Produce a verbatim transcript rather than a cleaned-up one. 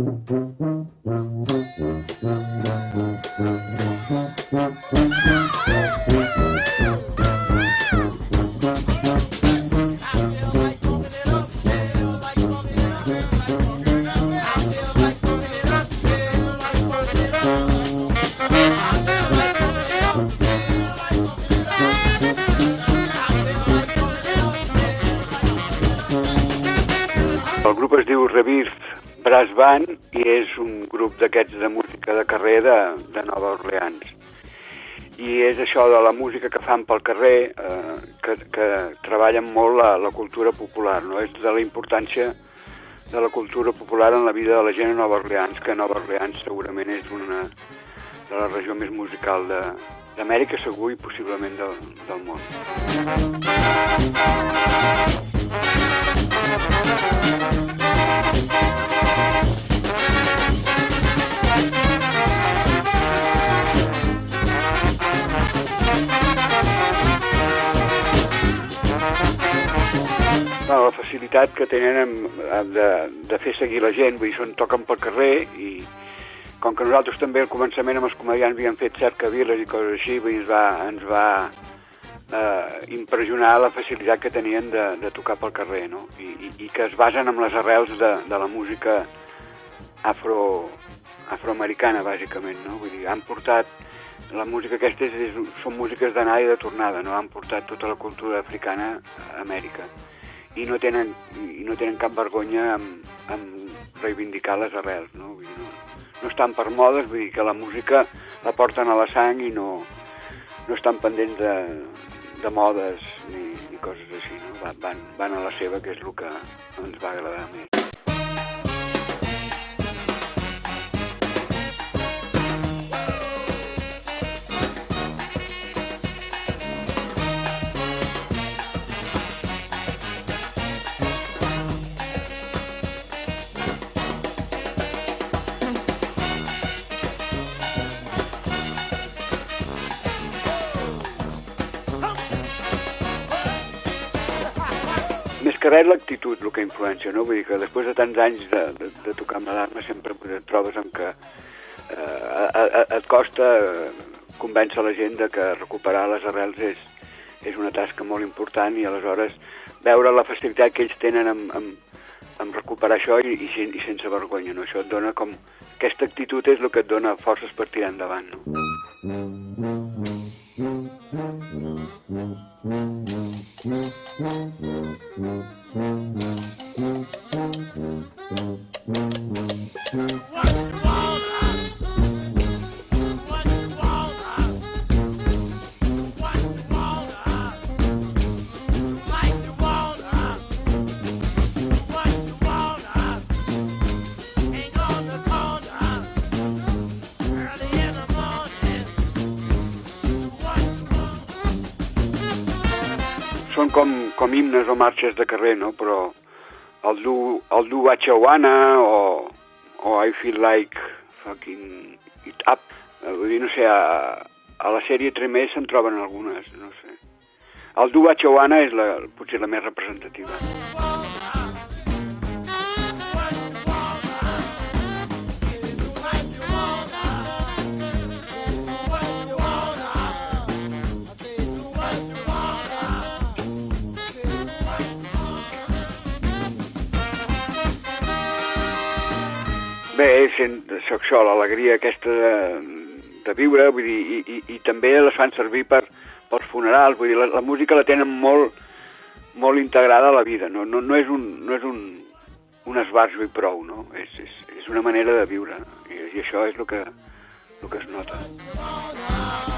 El grup es diu Rebirth Brass Band i és un grup d'aquests de música de carrer de, de Nova Orleans. I és això de la música que fan pel carrer, eh, que, que treballen molt la, la cultura popular, no? És de la importància de la cultura popular en la vida de la gent a Nova Orleans, que Nova Orleans segurament és una de la regió més musical de, d'Amèrica, segur, i possiblement del, del món. Bueno, la facilitat que tenen de, de fer seguir la gent, vull dir, són, toquen pel carrer i com que nosaltres també al començament amb els comedians havíem fet cercaviles i coses així, vull dir, ens va, ens va eh, impressionar la facilitat que tenien de, de tocar pel carrer, no? I, i, i que es basen en les arrels de, de la música afro, afroamericana, bàsicament, no? Vull dir, han portat la música aquesta, és, és, són músiques d'anada i de tornada, no? Han portat tota la cultura africana a Amèrica. I no tenen, i no tenen cap vergonya en, en reivindicar les arrels, no? Vull dir, no, no estan per modes, vull dir que la música la porten a la sang i no, no estan pendents de, de modes ni, ni coses així, no? Van, van a la seva, que és el que ens va agradar més. Més que res l'actitud, el que influència, no? Vull dir que després de tants anys de, de, de tocar amb l'alarma sempre et trobes amb que eh, a, a, et costa convèncer la gent de que recuperar les arrels és, és una tasca molt important i aleshores veure la facilitat que ells tenen en, en, en recuperar això i, i, i sense vergonya, no? Això et dona com... Aquesta actitud és el que et dona forces per tirar endavant, no? Són com, com himnes o marxes de carrer, no? Però el do, el do what you wanna o, o I feel like fucking it up. Vull dir, no sé, a, a la sèrie Tremé se'n troben algunes, no sé. El do what you wanna és la, potser la més representativa. Bé, sent això, l'alegria aquesta de, de viure, vull dir, i, i, i també les fan servir per, pels funerals, vull dir, la, la música la tenen molt, molt integrada a la vida, no, no, no és un, no és un, un esbarjo i prou, no? És, és, és una manera de viure, i, i això és el que, el que es nota.